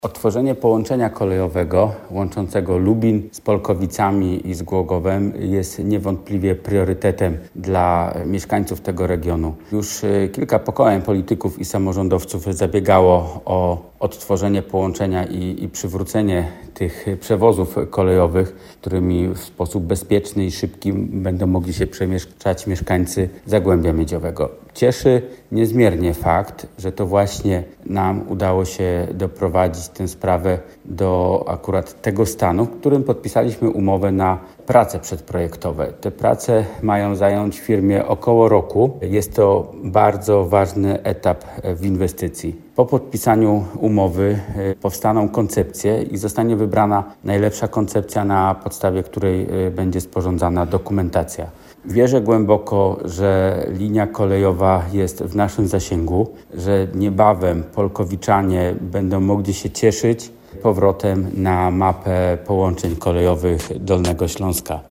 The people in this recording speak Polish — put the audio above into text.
Odtworzenie połączenia kolejowego łączącego Lubin z Polkowicami i z Głogowem jest niewątpliwie priorytetem dla mieszkańców tego regionu. Już kilka pokoleń polityków i samorządowców zabiegało o odtworzenie połączenia i przywrócenie tych przewozów kolejowych, którymi w sposób bezpieczny i szybki będą mogli się przemieszczać mieszkańcy Zagłębia Miedziowego. Cieszy niezmiernie fakt, że to właśnie nam udało się doprowadzić tę sprawę do akurat tego stanu, w którym podpisaliśmy umowę na prace przedprojektowe. Te prace mają zająć firmie około roku. Jest to bardzo ważny etap w inwestycji. Po podpisaniu umowy powstaną koncepcje i zostanie wybrana najlepsza koncepcja, na podstawie której będzie sporządzana dokumentacja. Wierzę głęboko, że linia kolejowa jest w naszym zasięgu, że niebawem Polkowiczanie będą mogli się cieszyć powrotem na mapę połączeń kolejowych Dolnego Śląska.